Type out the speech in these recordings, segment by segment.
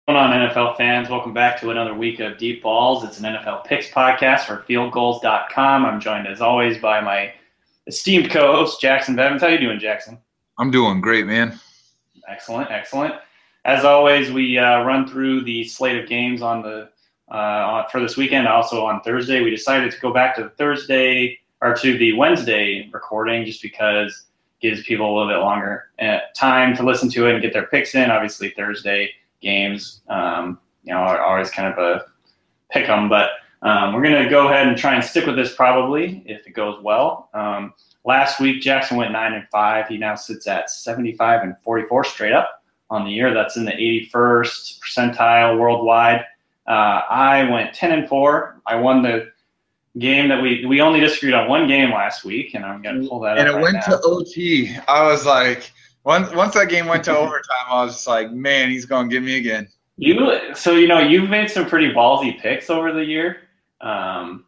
Going on, NFL fans? Welcome back to another week of Deep Balls. It's an NFL Picks podcast for FieldGoals.com. I'm joined, as always, by my esteemed co-host, Jackson Bevins. How you doing, Jackson? I'm doing great, man. Excellent, excellent. As always, we run through the slate of games for this weekend. Also on Thursday, we decided to go back to the Wednesday recording just because it gives people a little bit longer time to listen to it and get their picks in. Obviously, Thursday games, are always kind of a pick 'em, but we're going to go ahead and try and stick with this probably if it goes well. Last week, Jackson went 9-5. He now sits at 75-44 straight up on the year. That's in the 81st percentile worldwide. I went 10-4. I won the game that we only disagreed on one game last week, and I'm going to pull that up. And it went to OT. I was like, once that game went to overtime, I was just like, man, he's going to get me again. You've made some pretty ballsy picks over the year. And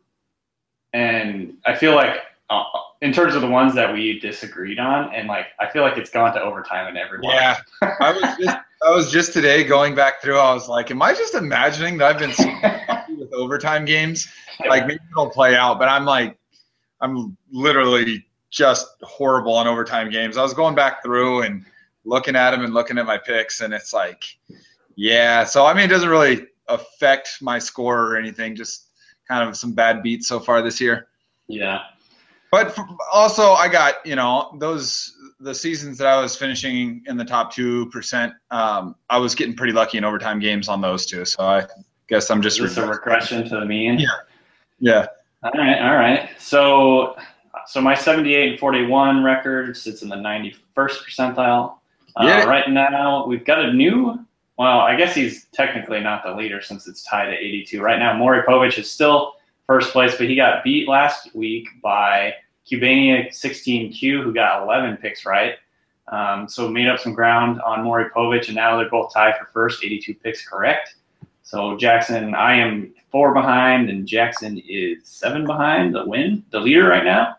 I feel like in terms of the ones that we disagreed on, and I feel like it's gone to overtime in every one. Yeah. I was just today going back through, I was like, am I just imagining that I've been so lucky with overtime games? Like maybe it'll play out, but I'm literally just horrible on overtime games. I was going back through and looking at them and looking at my picks, and it's like, yeah. So, it doesn't really affect my score or anything, just kind of some bad beats so far this year. Yeah. But also I got, the seasons that I was finishing in the top 2%, I was getting pretty lucky in overtime games on those too. So I guess I'm just – Is this a regression to the mean? Yeah. All right. So my 78-41 record sits in the 91st percentile. Right now, we've got a new – well, I guess he's technically not the leader since it's tied at 82. Right now, Maury Povich is still first place, but he got beat last week by Cubania 16Q, who got 11 picks right. So made up some ground on Maury Povich, and now they're both tied for first, 82 picks correct. So Jackson, I am 4 behind, and Jackson is 7 behind the leader right now.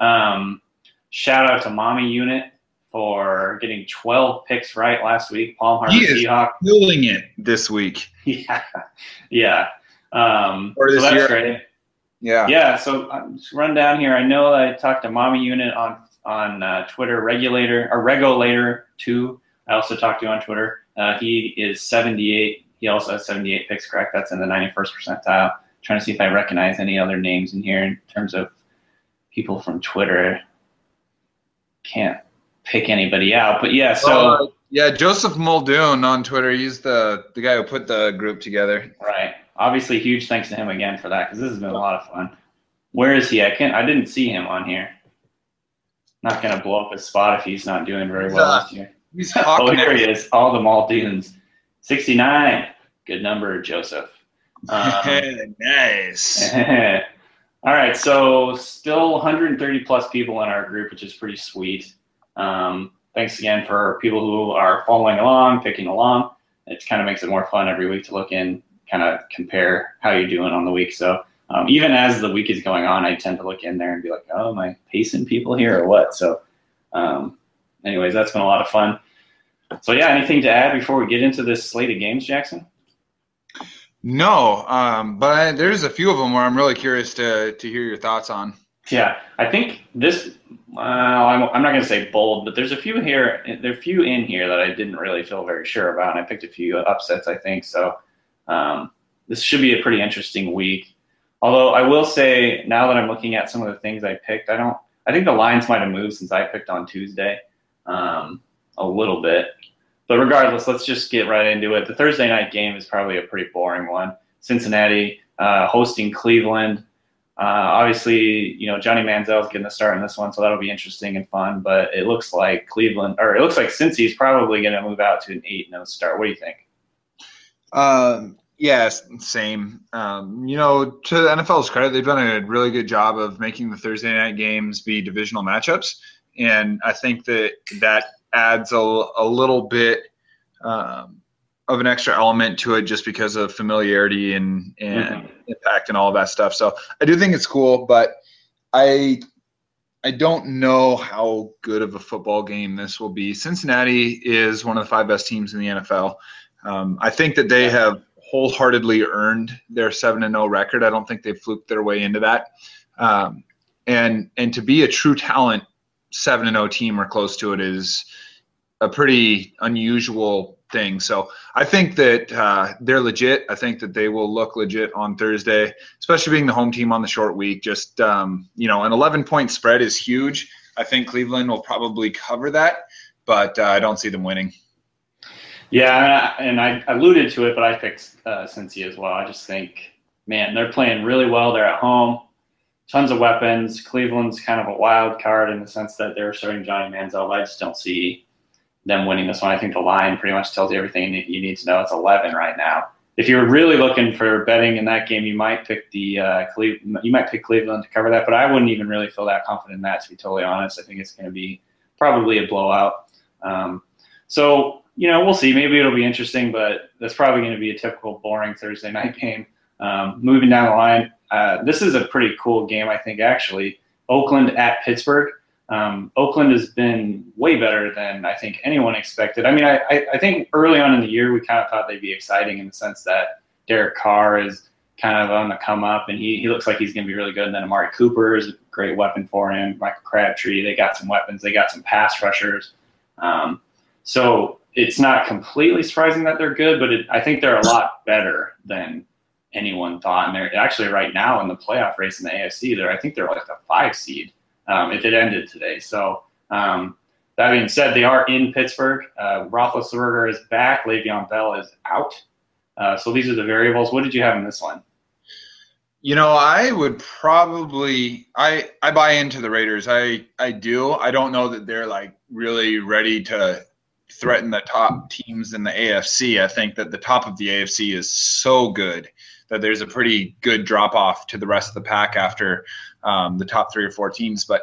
Shout out to Mommy Unit for getting 12 picks right last week. Palm Harbor Seahawk killing it this week. Yeah. So that's year. Great. Yeah. So just run down here. I know I talked to Mommy Unit on Twitter, Regulator 2. I also talked to you on Twitter. He is 78. He also has 78 picks correct. That's in the 91st percentile. Trying to see if I recognize any other names in here in terms of people from Twitter. Can't pick anybody out, but yeah. So Joseph Muldoon on Twitter. He's the guy who put the group together. Right. Obviously, huge thanks to him again for that because this has been a lot of fun. Where is he? I didn't see him on here. Not gonna blow up his spot if he's not doing very well this year. Here he is. All the Muldoons. 69. Good number, Joseph. Nice. All right, so still 130 plus people in our group, which is pretty sweet. Thanks again for people who are following along, picking along. It kind of makes it more fun every week to look in, kind of compare how you're doing on the week. So even as the week is going on, I tend to look in there and be like, oh, am I pacing people here or what? So anyways, that's been a lot of fun. So, yeah, anything to add before we get into this slate of games, Jackson? No, but there's a few of them where I'm really curious to hear your thoughts on. Yeah, I think this I'm not going to say bold, but there's a few in here that I didn't really feel very sure about, and I picked a few upsets, I think. So this should be a pretty interesting week. Although I will say, now that I'm looking at some of the things I picked, I think the lines might have moved since I picked on Tuesday. A little bit. But regardless, let's just get right into it. The Thursday night game is probably a pretty boring one. Cincinnati hosting Cleveland. Obviously, Johnny Manziel's getting the start in this one, so that'll be interesting and fun. But it looks like Cincy's probably going to move out to an 8-0 start. What do you think? Yeah, same. To the NFL's credit, they've done a really good job of making the Thursday night games be divisional matchups. And I think that adds a little bit of an extra element to it just because of familiarity and impact and all of that stuff. So I do think it's cool, but I don't know how good of a football game this will be. Cincinnati is one of the 5 best teams in the NFL. I think that they have wholeheartedly earned their 7-0 record. I don't think they've fluked their way into that. And to be a true talent 7-0 team or close to it is a pretty unusual thing. So I think that they're legit. I think that they will look legit on Thursday, especially being the home team on the short week. Just, an 11-point spread is huge. I think Cleveland will probably cover that, but I don't see them winning. Yeah, and I alluded to it, but I picked Cincy as well. I just think, man, they're playing really well. They're at home, tons of weapons. Cleveland's kind of a wild card in the sense that they're starting Johnny Manziel. I just don't see them winning this one. I think the line pretty much tells you everything that you need to know. It's 11 right now. If you're really looking for betting in that game, you might pick Cleveland to cover that, but I wouldn't even really feel that confident in that, to be totally honest. I think it's going to be probably a blowout. So we'll see. Maybe it'll be interesting, but that's probably going to be a typical boring Thursday night game. Moving down the line, this is a pretty cool game, I think, actually. Oakland at Pittsburgh. Oakland has been way better than I think anyone expected. I mean, I think early on in the year we kind of thought they'd be exciting in the sense that Derek Carr is kind of on the come up, and he looks like he's going to be really good. And then Amari Cooper is a great weapon for him. Michael Crabtree, they got some weapons. They got some pass rushers. So it's not completely surprising that they're good, but I think they're a lot better than anyone thought. And they're actually right now in the playoff race in the AFC. I think they're like a 5 seed. If it ended today. So that being said, they are in Pittsburgh. Roethlisberger is back. Le'Veon Bell is out. So these are the variables. What did you have in this one? I would probably I buy into the Raiders. I do. I don't know that they're like really ready to threaten the top teams in the AFC. I think that the top of the AFC is so good that there's a pretty good drop off to the rest of the pack after the top 3 or 4 teams. But,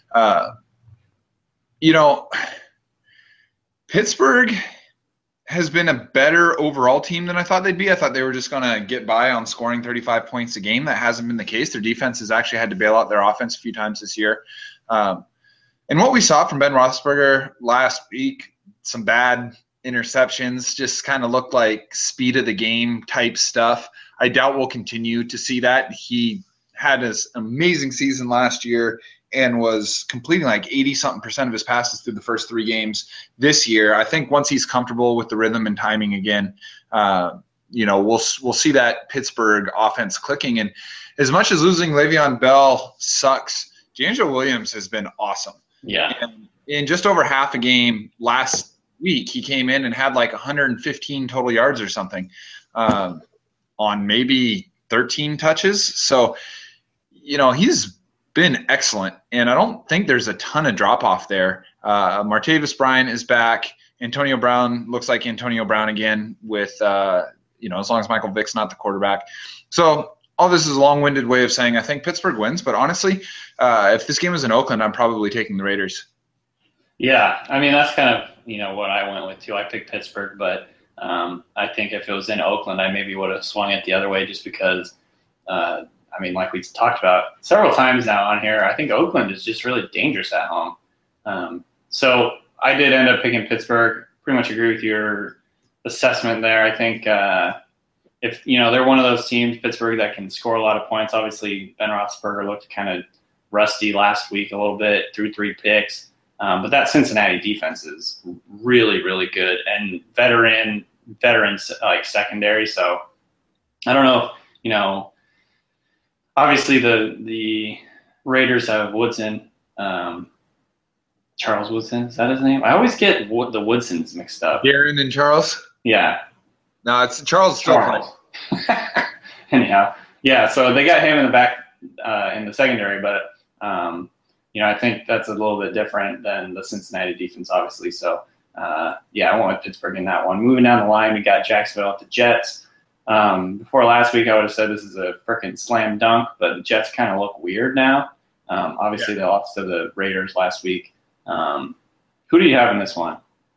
Pittsburgh has been a better overall team than I thought they'd be. I thought they were just going to get by on scoring 35 points a game. That hasn't been the case. Their defense has actually had to bail out their offense a few times this year. And what we saw from Ben Roethlisberger last week, some bad interceptions, just kind of looked like speed of the game type stuff. I doubt we'll continue to see that. He had his amazing season last year and was completing like 80-something% of his passes through the first 3 games this year. I think once he's comfortable with the rhythm and timing again, we'll see that Pittsburgh offense clicking. And as much as losing Le'Veon Bell sucks, DeAngelo Williams has been awesome. Yeah. And in just over half a game last week, he came in and had like 115 total yards or something on maybe 13 touches. So, he's been excellent, and I don't think there's a ton of drop-off there. Martavis Bryant is back. Antonio Brown looks like Antonio Brown again with, as long as Michael Vick's not the quarterback. So all this is a long-winded way of saying I think Pittsburgh wins, but honestly, if this game was in Oakland, I'm probably taking the Raiders. Yeah, I mean, that's kind of, what I went with too. I picked Pittsburgh, but I think if it was in Oakland, I maybe would have swung it the other way just because, like we talked about several times now on here, I think Oakland is just really dangerous at home. So I did end up picking Pittsburgh. Pretty much agree with your assessment there. I think if, they're one of those teams, Pittsburgh, that can score a lot of points. Obviously, Ben Roethlisberger looked kind of rusty last week a little bit, threw 3 picks. But that Cincinnati defense is really, really good and veterans like secondary. So I don't know, obviously the Raiders have Woodson, Charles Woodson. Is that his name? I always get the Woodsons mixed up. Darren and Charles? Yeah. No, it's Charles. Charles. Anyhow, yeah. So they got him in the back in the secondary, but I think that's a little bit different than the Cincinnati defense, obviously. So, I went with Pittsburgh in that one. Moving down the line, we got Jacksonville at the Jets. Before last week, I would have said this is a freaking slam dunk, but the Jets kind of look weird now. Obviously, they lost to the Raiders last week. Who do you have in this one?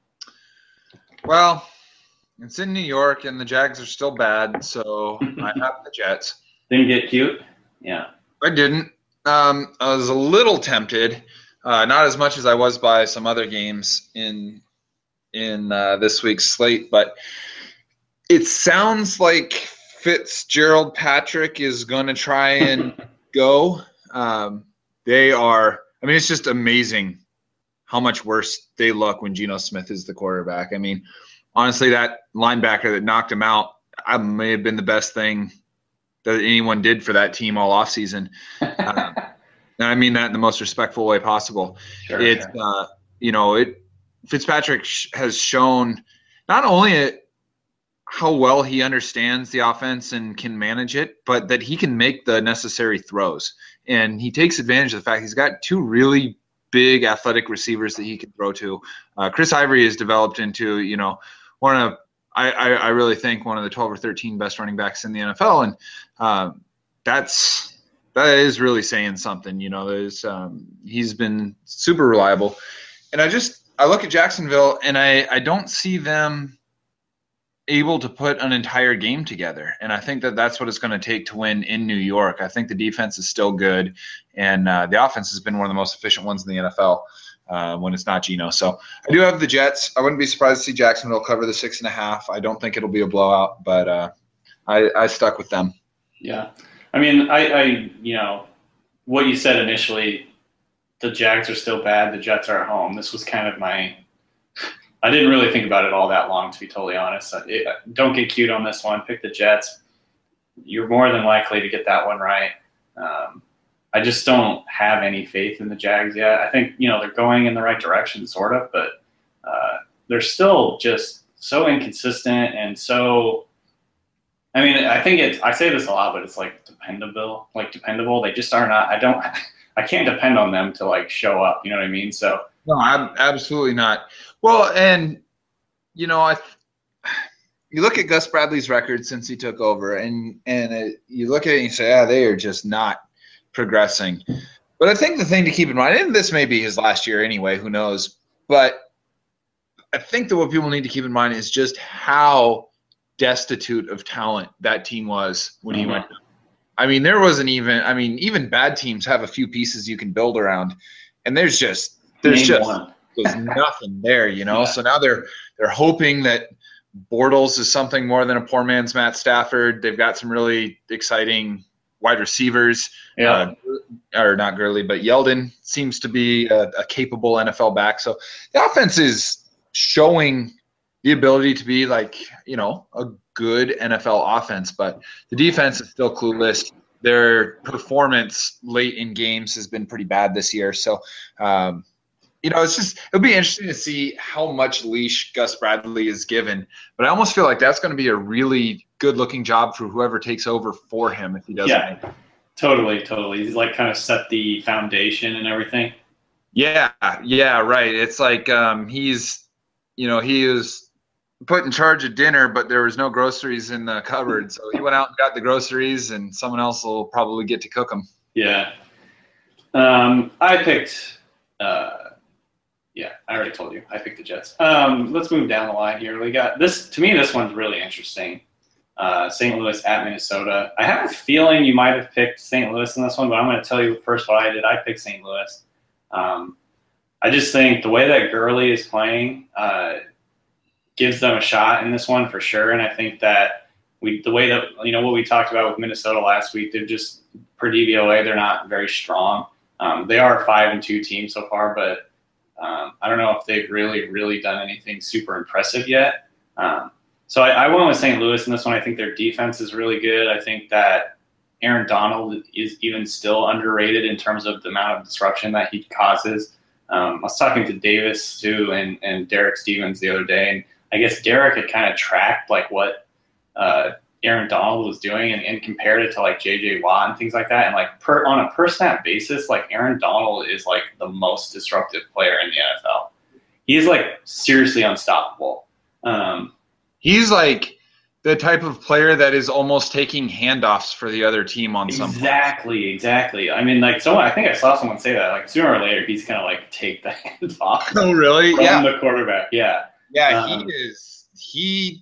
Well, it's in New York, and the Jags are still bad, so I have the Jets. Didn't get cute? Yeah. I didn't. I was a little tempted, not as much as I was by some other games in this week's slate, but It sounds like Fitzgerald Patrick is going to try and go. They are. I mean, it's just amazing how much worse they look when Geno Smith is the quarterback. I mean, honestly, that linebacker that knocked him out may have been the best thing that anyone did for that team all offseason. And I mean that in the most respectful way possible. Sure, Fitzpatrick has shown not only how well he understands the offense and can manage it, but that he can make the necessary throws. And he takes advantage of the fact he's got two really big athletic receivers that he can throw to. Chris Ivory has developed into, one of I really think one of the 12 or 13 best running backs in the NFL, and that is really saying something. He's been super reliable, and I look at Jacksonville, and I don't see them able to put an entire game together, and I think that's what it's going to take to win in New York. I think the defense is still good, and the offense has been one of the most efficient ones in the NFL. When it's not Geno. So I do have the Jets. I wouldn't be surprised to see Jacksonville cover the 6.5. I don't think it'll be a blowout, but I stuck with them. Yeah. I mean, I what you said initially, the Jags are still bad, the Jets are at home. This was kind of I didn't really think about it all that long, to be totally honest. Don't get cute on this one. Pick the Jets. You're more than likely to get that one right. I just don't have any faith in the Jags yet. I think, they're going in the right direction, sort of, but they're still just so inconsistent and so – I mean, I say this a lot, but it's dependable. They just are not – I can't depend on them to, show up, you know what I mean? So no, absolutely not. Well, and, you look at Gus Bradley's record since he took over, and you look at it and you say, they are just not progressing. But I think the thing to keep in mind, and this may be his last year anyway, who knows, but I think that what people need to keep in mind is just how destitute of talent that team was when he went. I mean, there wasn't even bad teams have a few pieces you can build around, and there's just nothing there, Yeah. So now they're hoping that Bortles is something more than a poor man's Matt Stafford. They've got some really exciting wide receivers, or not Gurley, but Yeldon seems to be a capable NFL back. So the offense is showing the ability to be a good NFL offense, but the defense is still clueless. Their performance late in games has been pretty bad this year. So, it'll be interesting to see how much leash Gus Bradley is given, but I almost feel like that's going to be a really good-looking job for whoever takes over for him if he doesn't. Yeah, totally. He's kind of set the foundation and everything. Yeah, right. It's he was put in charge of dinner, but there was no groceries in the cupboard, so he went out and got the groceries, and someone else will probably get to cook them. Yeah. I picked I already told you. I picked the Jets. Let's move down the line here. We got this. To me, this one's really interesting. St. Louis at Minnesota. I have a feeling you might have picked St. Louis in this one, but I'm going to tell you first what I did. I picked St. Louis. I just think the way that Gurley is playing gives them a shot in this one for sure. And I think that the way that, what we talked about with Minnesota last week, they're just, per DVOA, they're not very strong. They are a 5-2 team so far, but I don't know if they've really done anything super impressive yet. So I went with St. Louis in this one. I think their defense is really good. I think that Aaron Donald is even still underrated in terms of the amount of disruption that he causes. I was talking to Davis, too, and Derek Stevens the other day, and I guess Derek had kind of tracked what Aaron Donald was doing and compared it to J.J. Watt and things like that. And on a per snap basis, Aaron Donald is the most disruptive player in the NFL. He's seriously unstoppable. He's the type of player that is almost taking handoffs for the other team on some. Exactly. I mean, I think I saw someone say that. Sooner or later, he's gonna take the handoff. Oh, really? From the quarterback. Yeah. Yeah, he is. He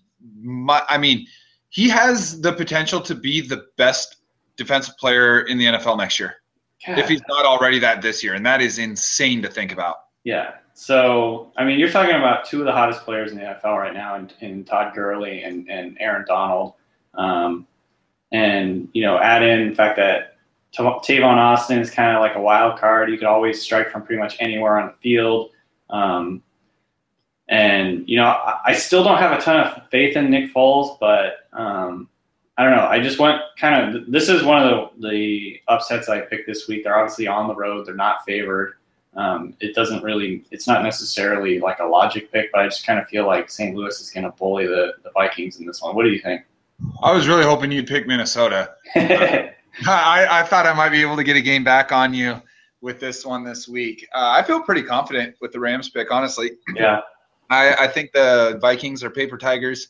has the potential to be the best defensive player in the NFL next year, if he's not already that this year, and that is insane to think about. Yeah. So, I mean, you're talking about two of the hottest players in the NFL right now in Todd Gurley and Aaron Donald. Um, and, add in the fact that Tavon Austin is kind of like a wild card. You could always strike from pretty much anywhere on the field. Um, and, I still don't have a ton of faith in Nick Foles, but I don't know. I just went kind of – this is one of the upsets I picked this week. They're obviously on the road. They're not favored. It's not necessarily like a logic pick, but I just kind of feel like St. Louis is going to bully the Vikings in this one. What do you think? I was really hoping you'd pick Minnesota. I thought I might be able to get a game back on you with this one this week. I feel pretty confident with the Rams pick, honestly. Yeah. I think the Vikings are paper tigers.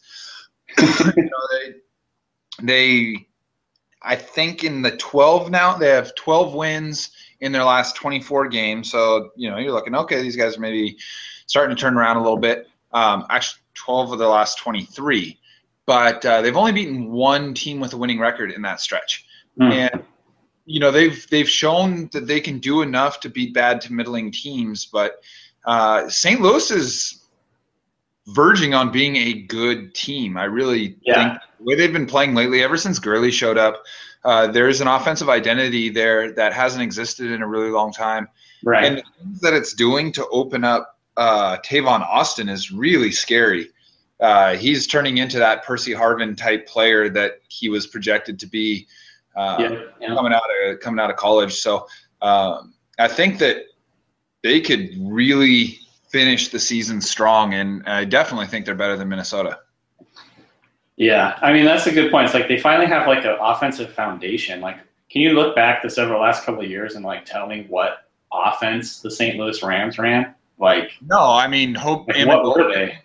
I think in the 12 now, they have 12 wins in their last 24 games. So, you're looking, okay, these guys are maybe starting to turn around a little bit. Actually, 12 of their last 23. But they've only beaten one team with a winning record in that stretch. And, they've shown that they can do enough to beat bad to middling teams. But St. Louis is verging on being a good team. I really think the way they've been playing lately, ever since Gurley showed up, there's an offensive identity there that hasn't existed in a really long time. Right. And the things that it's doing to open up Tavon Austin is really scary. He's turning into that Percy Harvin type player that he was projected to be coming out of college. So I think that they could really finish the season strong, and I definitely think they're better than Minnesota. Yeah, I mean, that's a good point. It's like they finally have like an offensive foundation. Like, can you look back the last couple of years and like tell me what offense the St. Louis Rams ran? Like, no, I mean, what were they?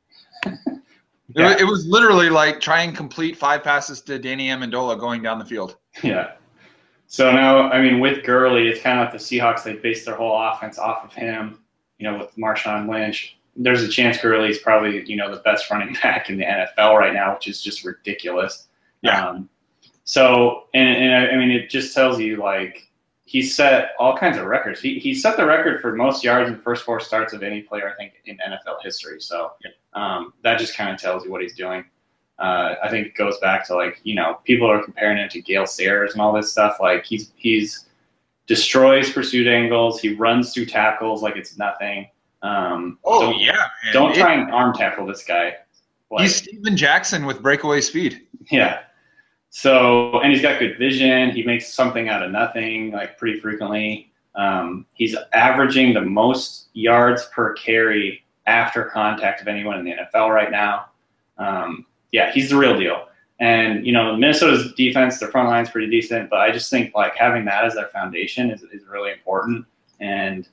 It was literally like try and complete 5 passes to Danny Amendola going down the field. Yeah. So now, I mean, with Gurley, it's kind of like the Seahawks. They based their whole offense off of him. With Marshawn Lynch, there's a chance Gurley's probably, the best running back in the NFL right now, which is just ridiculous. Yeah. So, and I mean, it just tells you, like, he set all kinds of records. He set the record for most yards in the first 4 starts of any player, I think, in NFL history. So that just kind of tells you what he's doing. I think it goes back to, like, people are comparing him to Gale Sayers and all this stuff. Like, he's destroys pursuit angles. He runs through tackles like it's nothing. Man. Don't try and arm tackle this guy. Like, he's Steven Jackson with breakaway speed. Yeah. So, and he's got good vision. He makes something out of nothing, like, pretty frequently. He's averaging the most yards per carry after contact of anyone in the NFL right now. He's the real deal. And, Minnesota's defense, their front line is pretty decent, but I just think, like, having that as their foundation is really important. And,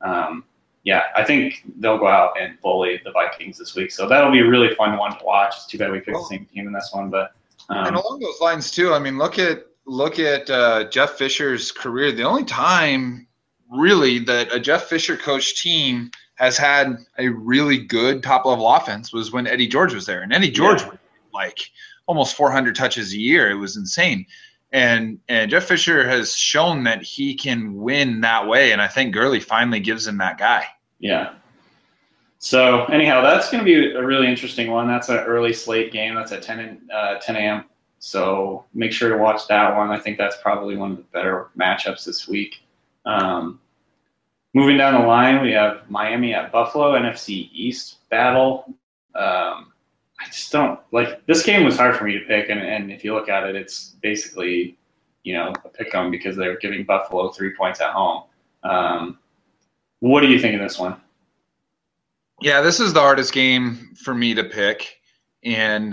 I think they'll go out and bully the Vikings this week. So that'll be a really fun one to watch. It's too bad we picked the same team in this one. But and along those lines, too, I mean, look at Jeff Fisher's career. The only time, really, that a Jeff Fisher coached team has had a really good top-level offense was when Eddie George was there. And Eddie George was, like, almost 400 touches a year. It was insane. And Jeff Fisher has shown that he can win that way, and I think Gurley finally gives him that guy. Yeah. So, anyhow, that's going to be a really interesting one. That's an early slate game. That's at 10 a.m. So make sure to watch that one. I think that's probably one of the better matchups this week. Moving down the line, we have Miami at Buffalo, NFC East battle. I just don't – like, this game was hard for me to pick, and if you look at it, it's basically, a pick 'em because they're giving Buffalo 3 points at home. What do you think of this one? Yeah, this is the hardest game for me to pick, and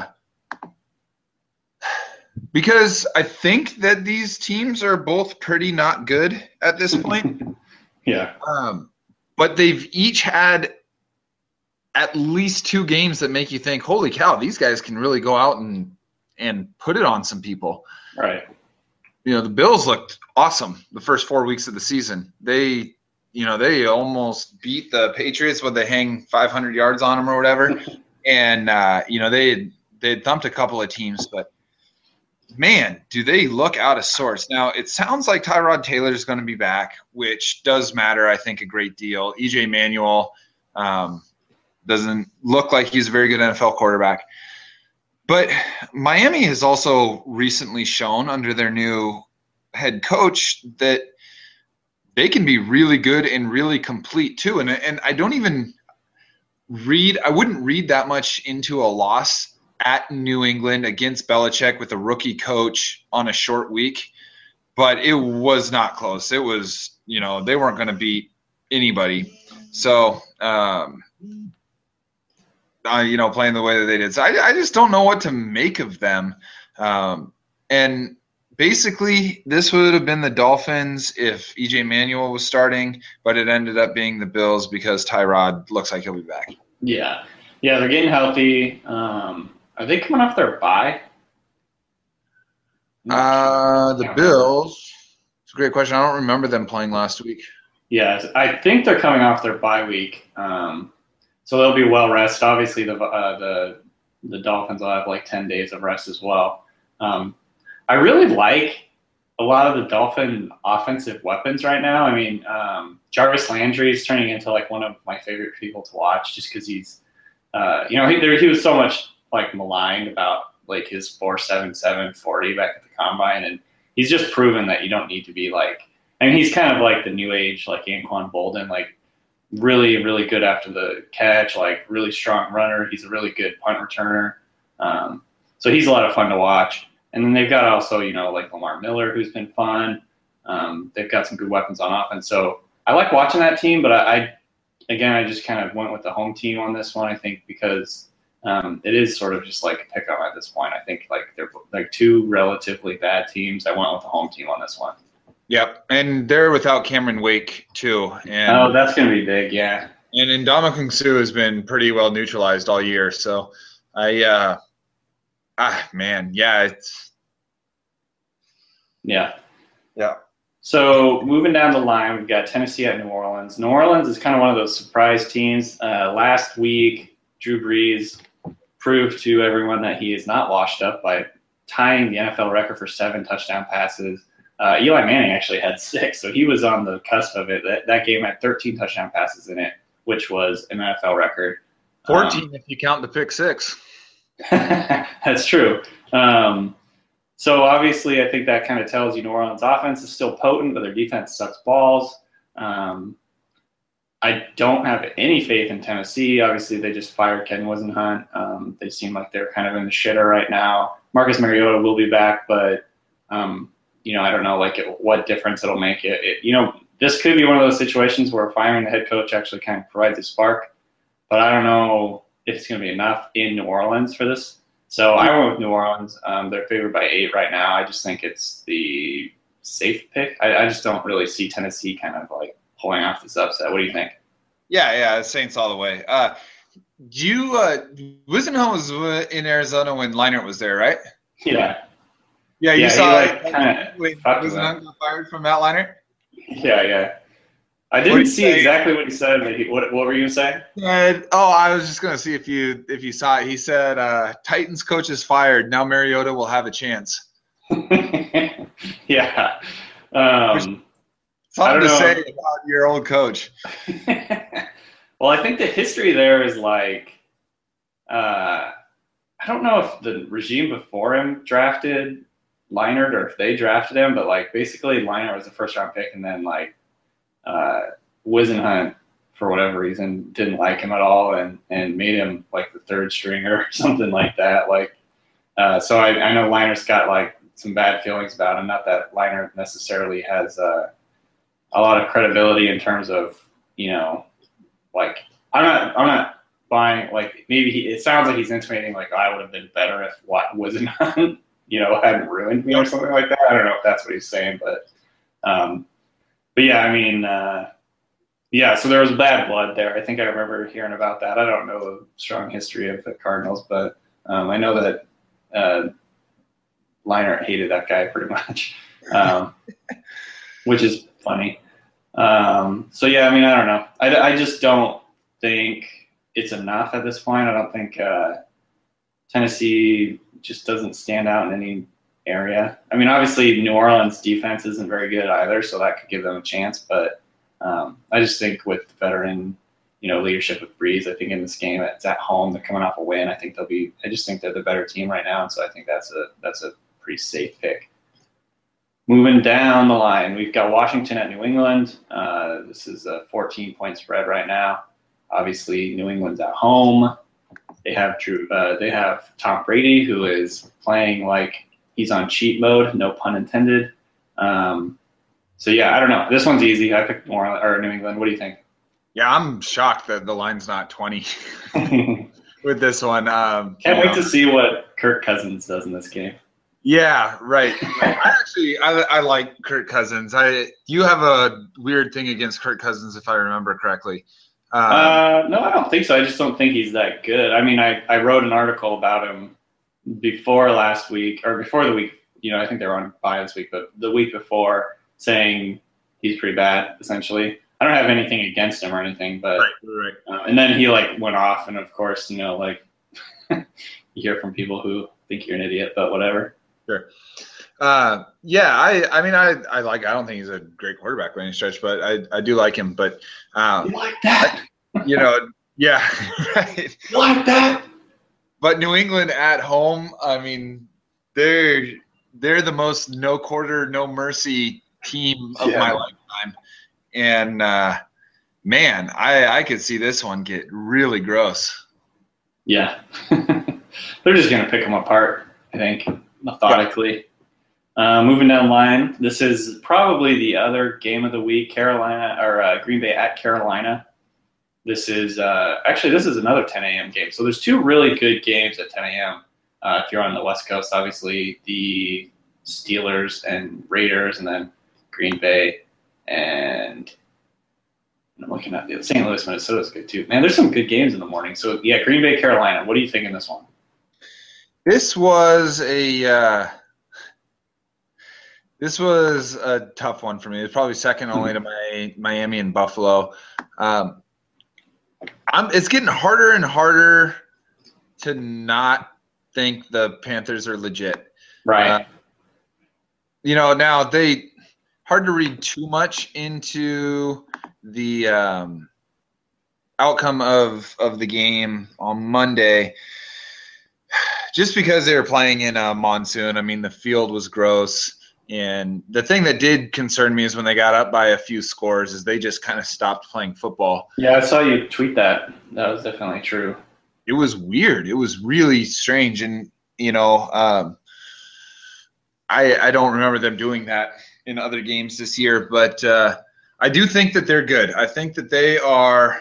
because I think that these teams are both pretty not good at this point. Yeah. But they've each had at least 2 games that make you think, holy cow, these guys can really go out and put it on some people. Right. The Bills looked awesome the first 4 weeks of the season. They almost beat the Patriots when they hang 500 yards on them or whatever. And, they had thumped a couple of teams, but man, do they look out of sorts. Now, it sounds like Tyrod Taylor is going to be back, which does matter, I think, a great deal. EJ Manuel doesn't look like he's a very good NFL quarterback. But Miami has also recently shown under their new head coach that they can be really good and really complete too. And I don't even I wouldn't read that much into a loss at New England against Belichick with a rookie coach on a short week, but it was not close. It was, they weren't going to beat anybody. So, playing the way that they did. So I just don't know what to make of them. And basically, this would have been the Dolphins if EJ Manuel was starting, but it ended up being the Bills because Tyrod looks like he'll be back. Yeah, they're getting healthy. Are they coming off their bye? The Bills. It's a great question. I don't remember them playing last week. Yeah, I think they're coming off their bye week. So they'll be well rested. Obviously, the Dolphins will have like 10 days of rest as well. I really like a lot of the Dolphin offensive weapons right now. I mean, Jarvis Landry is turning into like one of my favorite people to watch just because he's, he was so much like maligned about like his 4.77 40 back at the combine, and he's just proven that you don't need to be like. I mean, he's kind of like the new age like Anquan Bolden, like really, really good after the catch, like really strong runner. He's a really good punt returner. So he's a lot of fun to watch. And then they've got also, like Lamar Miller, who's been fun. They've got some good weapons on offense. So I like watching that team, but I just kind of went with the home team on this one, I think, because it is sort of just like a pick-up at this point. I think like they're like two relatively bad teams. I went with the home team on this one. Yep, and they're without Cameron Wake too. And that's going to be big, yeah. And Ndamukong Suh has been pretty well neutralized all year. So it's yeah. So moving down the line, we've got Tennessee at New Orleans. New Orleans is kind of one of those surprise teams. Last week, Drew Brees proved to everyone that he is not washed up by tying the NFL record for 7 touchdown passes. Eli Manning actually had 6, so he was on the cusp of it. That game had 13 touchdown passes in it, which was an NFL record. 14 if you count the pick 6. That's true. So obviously, I think that kind of tells you New Orleans' offense is still potent, but their defense sucks balls. I don't have any faith in Tennessee. Obviously, they just fired Ken Wisenhunt. They seem like they're kind of in the shitter right now. Marcus Mariota will be back, but I don't know what difference it'll make. This could be one of those situations where firing the head coach actually kind of provides a spark, but I don't know if it's going to be enough in New Orleans for this. So I went with New Orleans. They're favored by 8 right now. I just think it's the safe pick. I just don't really see Tennessee kind of like pulling off this upset. What do you think? Yeah, Saints all the way. Wisenhunt was in Arizona when Leinart was there, right? Yeah. Yeah, you saw Wisenhunt got fired from Matt Leinart? Yeah. I didn't see exactly what he said, but what were you saying? I was just going to see if you saw it. He said, Titans coach is fired. Now Mariota will have a chance. Yeah. Something to say about your old coach. Well, I think the history there is like, I don't know if the regime before him drafted Leinart or if they drafted him, but like basically Leinart was the first round pick, and then like Wisenhunt for whatever reason didn't like him at all and made him like the 3rd stringer or something like that. So I know Leinart's got like some bad feelings about him. Not that Leinart necessarily has a lot of credibility in terms of like I'm not buying like maybe it sounds like he's intimating like I would have been better if Wisenhunt hadn't ruined me or something like that. I don't know if that's what he's saying, but yeah, I mean, so there was bad blood there. I think I remember hearing about that. I don't know the strong history of the Cardinals, but I know that Leinart hated that guy pretty much, which is funny. So yeah, I mean, I don't know. I just don't think it's enough at this point. I don't think Tennessee just doesn't stand out in any area. I mean, obviously New Orleans defense isn't very good either, so that could give them a chance. But I just think with veteran, leadership with Breeze, I think in this game it's at home. They're coming off a win. I just think they're the better team right now, and so I think that's a pretty safe pick. Moving down the line, we've got Washington at New England. This is a 14-point spread right now. Obviously, New England's at home. They have Tom Brady, who is playing like he's on cheat mode, no pun intended. So yeah, I don't know. This one's easy. I picked New England. What do you think? Yeah, I'm shocked that the line's not 20 with this one. Can't wait to see what Kirk Cousins does in this game. Yeah, right. I like Kirk Cousins. You have a weird thing against Kirk Cousins, if I remember correctly. No, I don't think so. I just don't think he's that good. I mean, I wrote an article about him before last week, or before the week. I think they were on bye this week, but the week before, saying he's pretty bad, essentially. I don't have anything against him or anything, but right. And then he went off, and of course, you hear from people who think you're an idiot, but whatever. Sure. Yeah, I don't think he's a great quarterback by any stretch, but I do like him. But you like that? Yeah, right. You like that? But New England at home, I mean, they're the most no quarter, no mercy team of my lifetime. And man, I could see this one get really gross. Yeah. They're just gonna pick them apart, I think, methodically. Yeah. Moving down the line, this is probably the other game of the week. Green Bay at Carolina. This is another 10 a.m. game. So there's two really good games at 10 a.m. If you're on the West Coast, obviously the Steelers and Raiders, and then Green Bay and I'm looking at the St. Louis, Minnesota is good too. Man, there's some good games in the morning. So yeah, Green Bay, Carolina. What do you think in this one? This was a tough one for me. It's probably second only to my Miami and Buffalo. It's getting harder and harder to not think the Panthers are legit. Right. Now hard to read too much into the outcome of the game on Monday, just because they were playing in a monsoon. I mean, the field was gross. And the thing that did concern me is when they got up by a few scores is they just kind of stopped playing football. Yeah, I saw you tweet that. That was definitely true. It was weird. It was really strange. And, I don't remember them doing that in other games this year. But I do think that they're good. I think that they are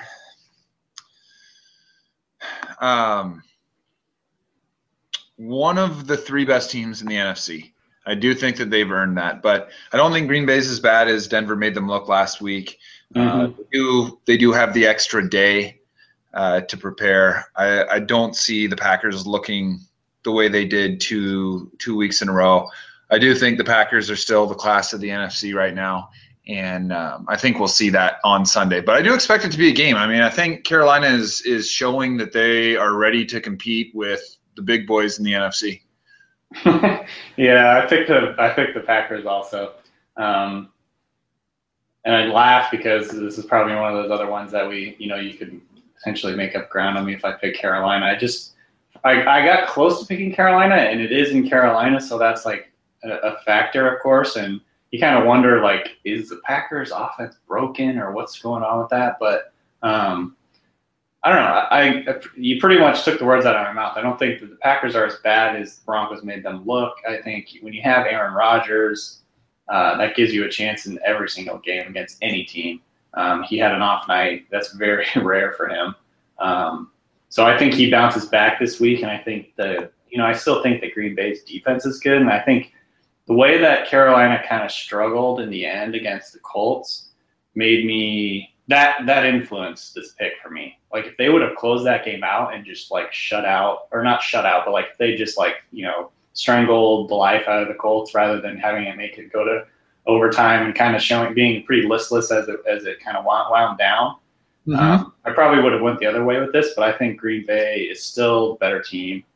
one of the three best teams in the NFC. I do think that they've earned that, but I don't think Green Bay's as bad as Denver made them look last week. Mm-hmm. They do have the extra day to prepare. I don't see the Packers looking the way they did two weeks in a row. I do think the Packers are still the class of the NFC right now, and I think we'll see that on Sunday. But I do expect it to be a game. I mean, I think Carolina is showing that they are ready to compete with the big boys in the NFC. Yeah, I picked the Packers also, and I laugh because this is probably one of those other ones that you could potentially make up ground on me if I pick Carolina. I got close to picking Carolina, and it is in Carolina, so that's like a factor, of course, and you kind of wonder, is the Packers offense broken or what's going on with that? But I don't know. You pretty much took the words out of my mouth. I don't think that the Packers are as bad as the Broncos made them look. I think when you have Aaron Rodgers, that gives you a chance in every single game against any team. He had an off night. That's very rare for him. So I think he bounces back this week, and I think I still think that Green Bay's defense is good, and I think the way that Carolina kind of struggled in the end against the Colts made me that influenced this pick for me. If they would have closed that game out and just shut out, or not shut out, but if they just strangled the life out of the Colts rather than having it make it go to overtime and kind of being pretty listless as it kind of wound down. Mm-hmm. I probably would have went the other way with this, but I think Green Bay is still a better team.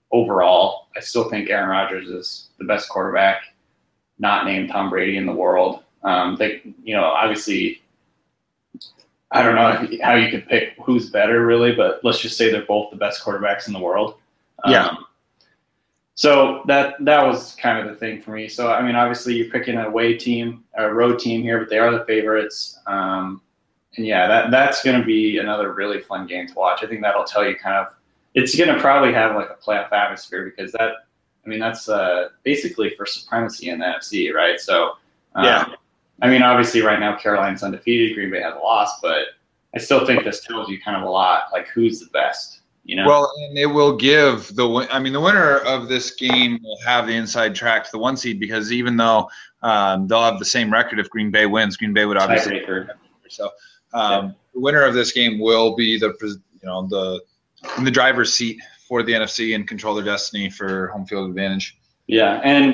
overall, I still think Aaron Rodgers is the best quarterback, not named Tom Brady, in the world. Obviously, I don't know how you could pick who's better, really, but let's just say they're both the best quarterbacks in the world. Yeah. So that was kind of the thing for me. So, I mean, obviously you're picking a road team here, but they are the favorites. And yeah, that's going to be another really fun game to watch. I think that'll tell you it's going to probably have like a playoff atmosphere because that's basically for supremacy in the NFC, right? So, yeah. I mean, obviously right now Carolina's undefeated, Green Bay has a loss, but I still think this tells you kind of a lot, like who's the best, you know? Well, and it will give the winner of this game will have the inside track to the 1 seed because even though they'll have the same record if Green Bay wins, Green Bay would obviously. So the winner of this game will be in the driver's seat for the NFC and control their destiny for home field advantage. Yeah, and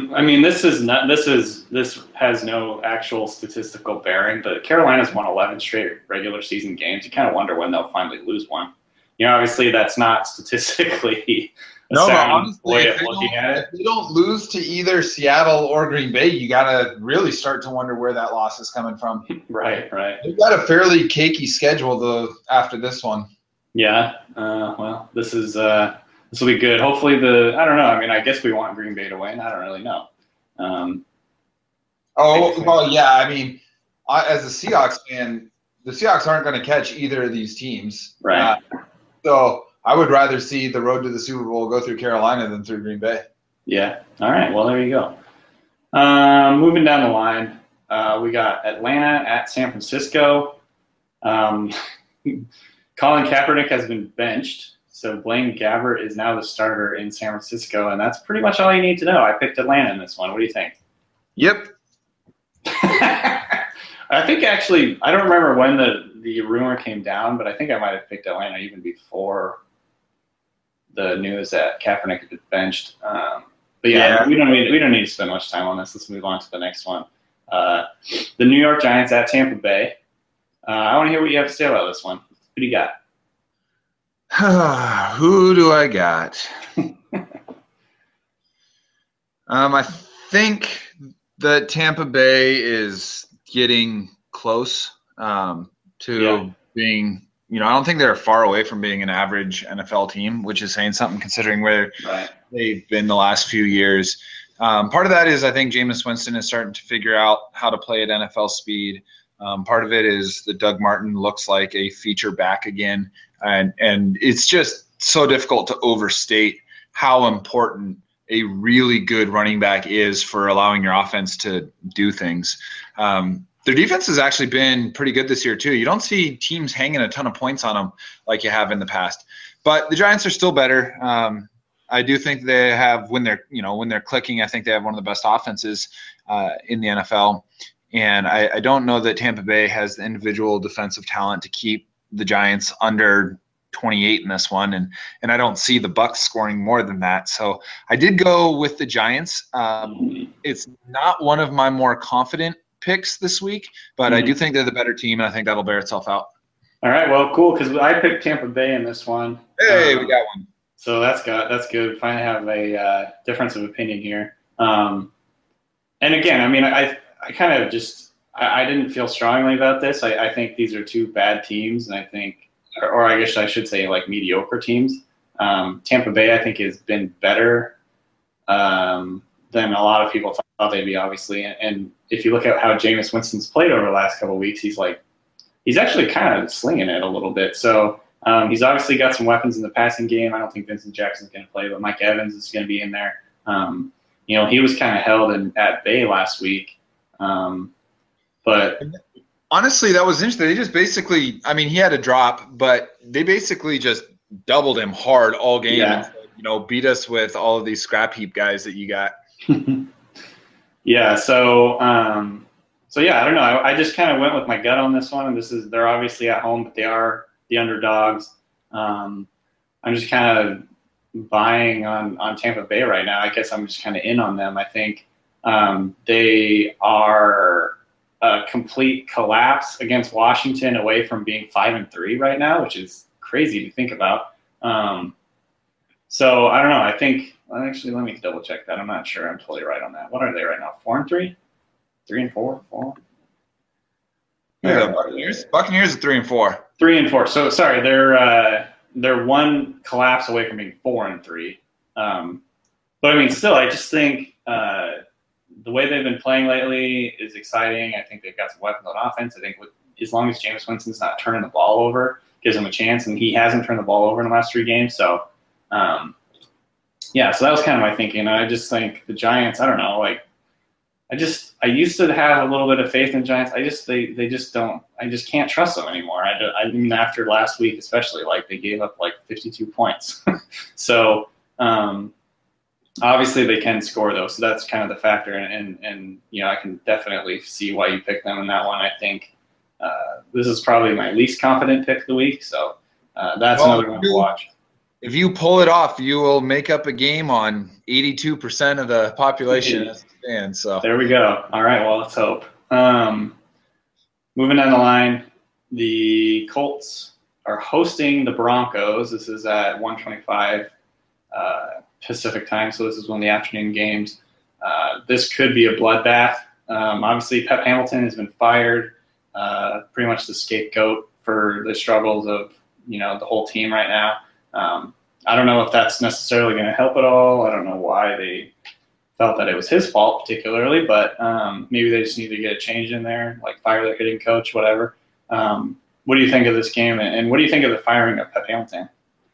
this has no actual statistical bearing, but Carolina's won 11 straight regular season games. You kind of wonder when they'll finally lose one. You know, obviously that's not statistically a sound way of looking at it. If they don't lose to either Seattle or Green Bay, you got to really start to wonder where that loss is coming from. Right. They've got a fairly cakey schedule after this one. Yeah. Well, this will be good. Hopefully I don't know. I mean, I guess we want Green Bay to win. I don't really know. Yeah. I mean, as a Seahawks fan, the Seahawks aren't going to catch either of these teams. Right. So I would rather see the road to the Super Bowl go through Carolina than through Green Bay. Yeah. All right. Well, there you go. Moving down the line, we got Atlanta at San Francisco. Colin Kaepernick has been benched, so Blaine Gabbert is now the starter in San Francisco, and that's pretty much all you need to know. I picked Atlanta in this one. What do you think? Yep. I think actually, I don't remember when the rumor came down, but I think I might have picked Atlanta even before the news that Kaepernick had been benched. But yeah, we don't need to spend much time on this. Let's move on to the next one. The New York Giants at Tampa Bay. I want to hear what you have to say about this one. Who do you got? Who do I got? I think that Tampa Bay is getting close to being, I don't think they're far away from being an average NFL team, which is saying something considering where they've been the last few years. Part of that is I think Jameis Winston is starting to figure out how to play at NFL speed. Part of it is that Doug Martin looks like a feature back again. And it's just so difficult to overstate how important a really good running back is for allowing your offense to do things. Their defense has actually been pretty good this year too. You don't see teams hanging a ton of points on them like you have in the past. But the Giants are still better. I do think they have when they're clicking. I think they have one of the best offenses in the NFL. And I don't know that Tampa Bay has the individual defensive talent to keep the Giants under 28 in this one, and I don't see the Bucs scoring more than that. So I did go with the Giants. It's not one of my more confident picks this week, but I do think they're the better team, and I think that'll bear itself out. All right, well, cool, because I picked Tampa Bay in this one. Hey, we got one. So that's good. Finally have a difference of opinion here. And again, I mean, I kind of just I didn't feel strongly about this. I think these are two bad teams, and I think, or I guess I should say like mediocre teams. Tampa Bay, I think, has been better than a lot of people thought they'd be, obviously. And if you look at how Jameis Winston's played over the last couple of weeks, he's actually kind of slinging it a little bit. So he's obviously got some weapons in the passing game. I don't think Vincent Jackson's going to play, but Mike Evans is going to be in there. He was kind of held at bay last week. But honestly, that was interesting. They just basically, he had a drop, but they basically just doubled him hard all game. Yeah. And, beat us with all of these scrap heap guys that you got. Yeah. So yeah, I don't know. I just kind of went with my gut on this one. And they're obviously at home, but they are the underdogs. I'm just kind of buying on Tampa Bay right now. I guess I'm just kind of in on them. I think they are a complete collapse against Washington away from being 5-3 right now, which is crazy to think about. So I don't know. I think actually let me double check that. I'm not sure. I'm totally right on that. What are they right now? 4-3, 3-4, 4. Yeah, Buccaneers are 3-4. 3-4. So sorry, they're one collapse away from being 4-3. But I mean, still, I just think the way they've been playing lately is exciting. I think they've got some weapons on offense. I think as long as Jameis Winston's not turning the ball over, gives them a chance, and he hasn't turned the ball over in the last 3 games. So, so that was kind of my thinking. I just think the Giants. I don't know, like. I used to have a little bit of faith in Giants. They just don't. I just can't trust them anymore. I mean, after last week, especially, like they gave up like 52 points. So obviously they can score though. So that's kind of the factor. And I can definitely see why you picked them in that one. I think this is probably my least confident pick of the week. So that's another one to watch. If you pull it off, you will make up a game on 82% of the population as it stands. So there we go. All right, well, let's hope. Moving down the line, the Colts are hosting the Broncos. This is at 1:25 Pacific time, so this is one of the afternoon games. This could be a bloodbath. Obviously, Pep Hamilton has been fired, pretty much the scapegoat for the struggles of the whole team right now. I don't know if that's necessarily going to help at all. I don't know why they felt that it was his fault particularly, but maybe they just need to get a change in there, like fire their hitting coach, whatever. What do you think of this game, and what do you think of the firing of Pep Hamilton?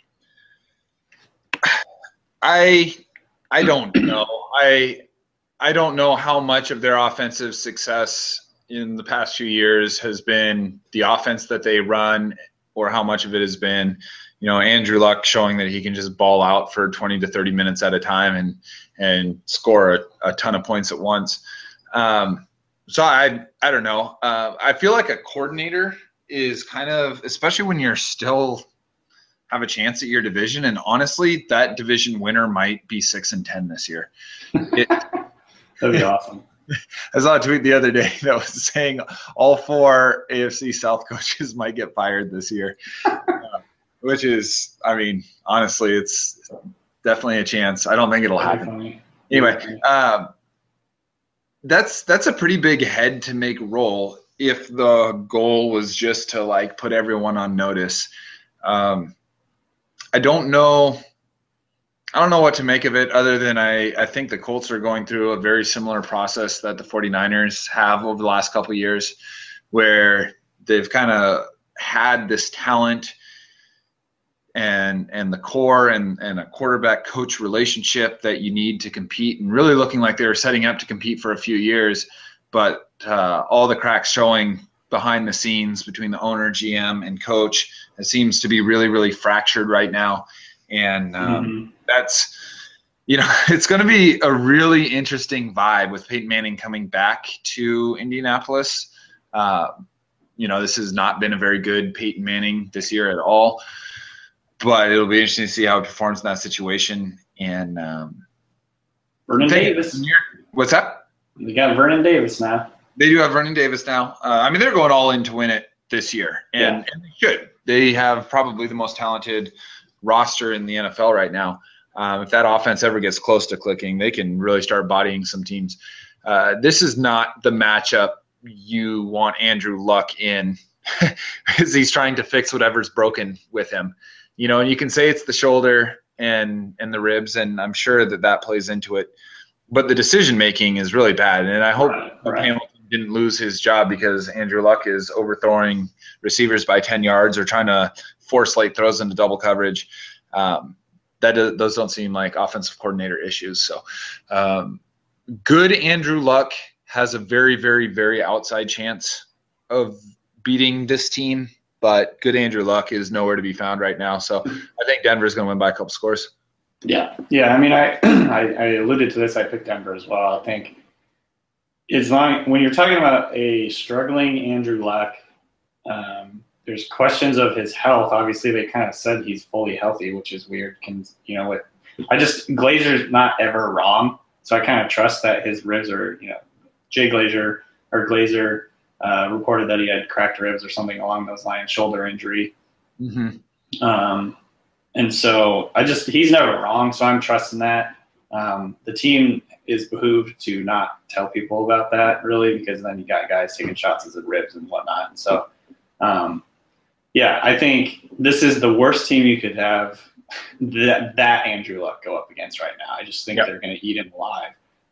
I don't know. I don't know how much of their offensive success in the past few years has been the offense that they run, or how much of it has been Andrew Luck showing that he can just ball out for 20 to 30 minutes at a time and score a ton of points at once. So I don't know. I feel like a coordinator is kind of, especially when you're still have a chance at your division. And honestly, that division winner might be 6-10 this year. That'd be awesome. I saw a tweet the other day that was saying all 4 AFC South coaches might get fired this year. Which is, I mean, honestly, it's definitely a chance. I don't think it'll happen. Anyway, that's a pretty big head to make roll if the goal was just to put everyone on notice. I don't know what to make of it other than I think the Colts are going through a very similar process that the 49ers have over the last couple of years, where they've kind of had this talent and the core and a quarterback coach relationship that you need to compete, and really looking like they were setting up to compete for a few years, but all the cracks showing behind the scenes between the owner, GM, and coach, it seems to be really, really fractured right now. And that's, it's going to be a really interesting vibe with Peyton Manning coming back to Indianapolis. This has not been a very good Peyton Manning this year at all. But it'll be interesting to see how he performs in that situation. And Vernon Davis. What's that? They got Vernon Davis now. They do have Vernon Davis now. They're going all in to win it this year, and they should. They have probably the most talented roster in the NFL right now. If that offense ever gets close to clicking, they can really start bodying some teams. This is not the matchup you want Andrew Luck in, because he's trying to fix whatever's broken with him. And you can say it's the shoulder and the ribs, and I'm sure that plays into it. But the decision-making is really bad, and I hope Hamilton didn't lose his job because Andrew Luck is overthrowing receivers by 10 yards or trying to force late throws into double coverage. Those don't seem like offensive coordinator issues. So good Andrew Luck has a very, very, very outside chance of beating this team. But good Andrew Luck is nowhere to be found right now. So I think Denver's going to win by a couple scores. Yeah. I alluded to this. I picked Denver as well. I think when you're talking about a struggling Andrew Luck, there's questions of his health. Obviously, they kind of said he's fully healthy, which is weird. Glazer's not ever wrong, so I kind of trust that his ribs are, Jay Glazer reported that he had cracked ribs or something along those lines, shoulder injury. Mm-hmm. And so he's never wrong, so I'm trusting that. The team is behooved to not tell people about that, really, because then you got guys taking shots at the ribs and whatnot. And so, I think this is the worst team you could have that Andrew Luck go up against right now. I just think they're going to eat him alive.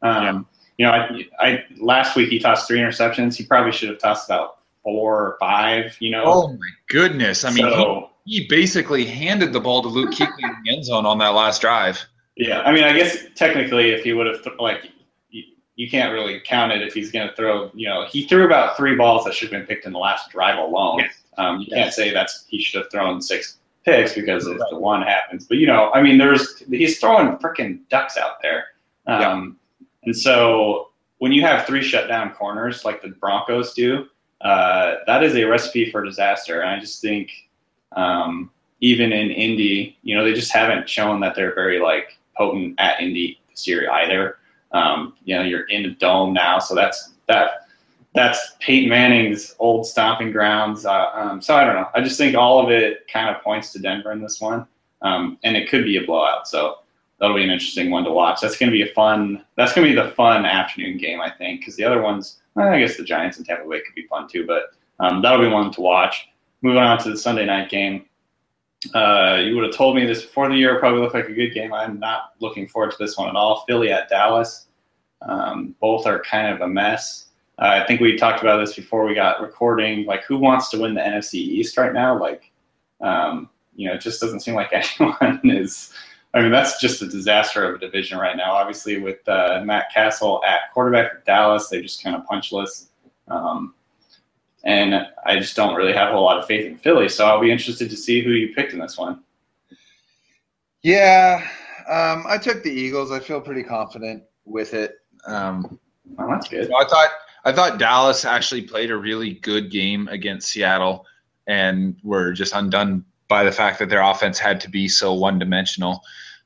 I last week he tossed 3 interceptions. He probably should have tossed about 4 or 5. Oh my goodness! I mean, he basically handed the ball to Luke Kuechly in the end zone on that last drive. Yeah, I mean, I guess technically, if he would have you can't really count it if he's going to throw. He threw about 3 balls that should have been picked in the last drive alone. Yes. You can't say he should have thrown 6 picks because if the one happens. But I mean, he's throwing freaking ducks out there. And so when you have 3 shutdown corners like the Broncos do, that is a recipe for disaster. And I just think even in Indy, they just haven't shown that they're very potent at Indy this year either. You're in a dome now, so that's Peyton Manning's old stomping grounds. So I don't know. I just think all of it kind of points to Denver in this one, and it could be a blowout. So that'll be an interesting one to watch. That's going to be the fun afternoon game, I think, because the other ones, I guess the Giants and Tampa Bay could be fun too, but that'll be one to watch. Moving on to the Sunday night game. You would have told me this before the year. Probably looked like a good game. I'm not looking forward to this one at all. Philly at Dallas. Both are kind of a mess. I think we talked about this before we got recording. Who wants to win the NFC East right now? It just doesn't seem like anyone is. I mean, that's just a disaster of a division right now. Obviously, with Matt Castle at quarterback for Dallas, they just kind of punchless. And I just don't really have a whole lot of faith in Philly. So I'll be interested to see who you picked in this one. Yeah, I took the Eagles. I feel pretty confident with it. Well, that's good. I thought Dallas actually played a really good game against Seattle and were just undone by the fact that their offense had to be so one-dimensional.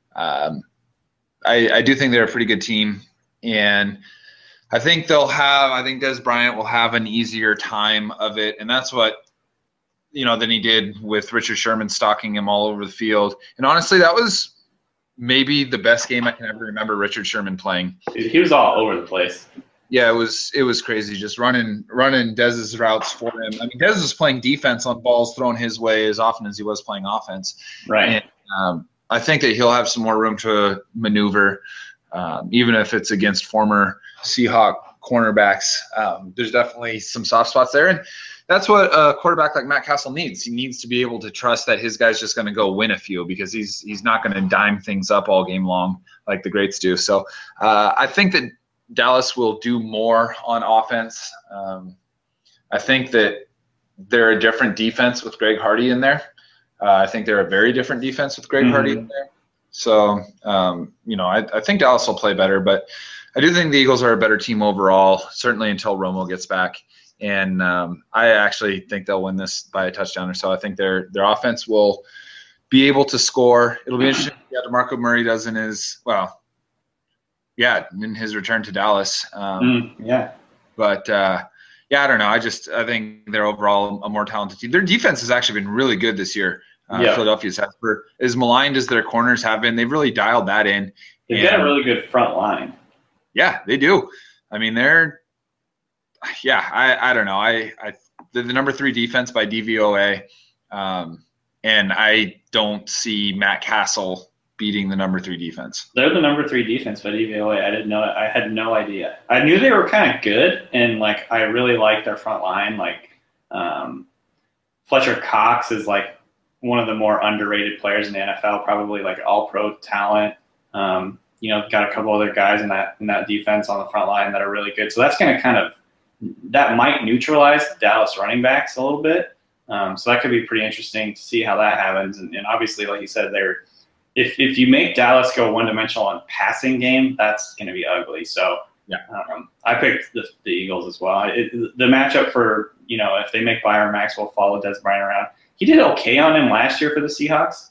I do think they're a pretty good team, and I think Dez Bryant will have an easier time of it, and that's what than he did with Richard Sherman stalking him all over the field. And honestly, that was maybe the best game I can ever remember Richard Sherman playing. He was all over the place. Yeah, it was crazy, just running Dez's routes for him. I mean, Dez was playing defense on balls thrown his way as often as he was playing offense. Right. And I think that he'll have some more room to maneuver, even if it's against former Seahawk cornerbacks. There's definitely some soft spots there, and that's what a quarterback like Matt Castle needs. He needs to be able to trust that his guy's just going to go win a few, because he's not going to dime things up all game long like the greats do. So I think that Dallas will do more on offense. I think that they're a different defense with Greg Hardy in there. I think they're a very different defense with Greg Hardy in there. So, I think Dallas will play better, but I do think the Eagles are a better team overall, certainly until Romo gets back. And I actually think they'll win this by a touchdown or so. I think their offense will be able to score. It'll be interesting to see how DeMarco Murray does in his return to Dallas. But I don't know. I think they're overall a more talented team. Their defense has actually been really good this year. Philadelphia's has, for as maligned as their corners have been, they've really dialed that in. They've got a really good front line. Yeah, they do. I mean, I don't know. They're the number 3 defense by DVOA, and I don't see Matt Castle beating the number 3 defense. They're the number 3 defense by DVOA. I didn't know. I had no idea. I knew they were kind of good, and I really like their front line. Fletcher Cox is one of the more underrated players in the NFL, probably all-pro talent. Got a couple other guys in that defense on the front line that are really good. So that's going to that might neutralize the Dallas running backs a little bit. So that could be pretty interesting to see how that happens. And obviously, like you said, if you make Dallas go one-dimensional on passing game, that's going to be ugly. So I picked the Eagles as well. The matchup for, if they make Byron Maxwell follow Dez Bryant around, he did okay on him last year for the Seahawks,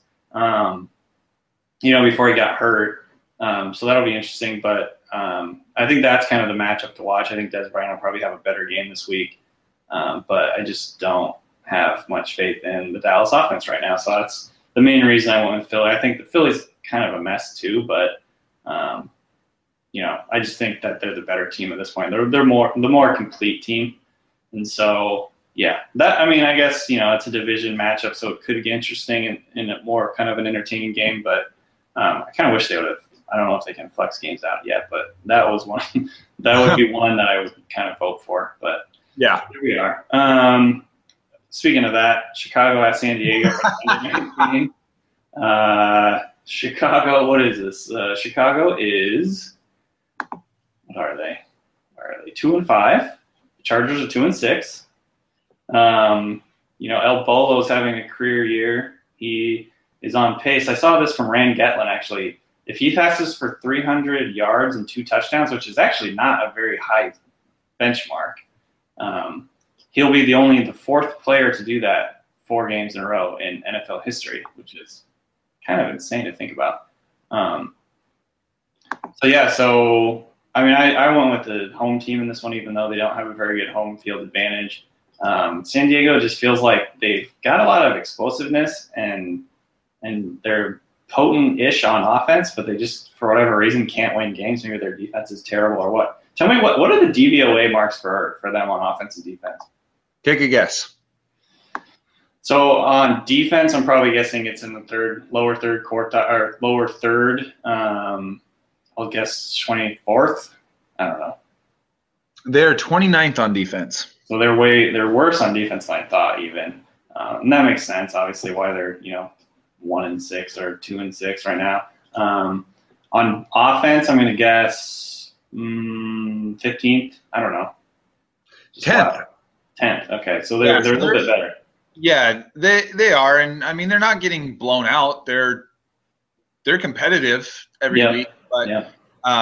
before he got hurt. So that'll be interesting. But I think that's kind of the matchup to watch. I think Dez Bryant will probably have a better game this week. But I just don't have much faith in the Dallas offense right now. So the main reason I went with Philly. I think the Philly's kind of a mess too, but I just think that they're the better team at this point. They're the more complete team, and so I guess it's a division matchup, so it could get interesting in a more kind of an entertaining game. But I kind of wish they would have. I don't know if they can flex games out yet, but that was one. That would be one that I would kind of vote for. But yeah, here we are. Speaking of that, Chicago at San Diego. Chicago, what is this? Chicago is, what are they? Where are they? 2-5. The Chargers are 2-6. El Bolo's having a career year. He is on pace. I saw this from Rand Getlin, actually. If he passes for 300 yards and 2 touchdowns, which is actually not a very high benchmark, he'll be the fourth player to do that 4 games in a row in NFL history, which is kind of insane to think about. I went with the home team in this one, even though they don't have a very good home field advantage. San Diego just feels like they've got a lot of explosiveness and they're potent-ish on offense, but they just, for whatever reason, can't win games. Maybe their defense is terrible or what. Tell me, what are the DVOA marks for them on offense and defense? Take a guess. So on defense, I'm probably guessing it's in the lower third quartile, or lower third. I'll guess 24th. I don't know. They're 29th on defense. So they're worse on defense than I thought even. And that makes sense, obviously, why they're 1-6 or 2-6 right now. On offense, I'm going to guess 15th. I don't know. 10th. 10th. Okay, so they're a little bit better. Yeah, they are, and I mean they're not getting blown out. They're competitive every week, but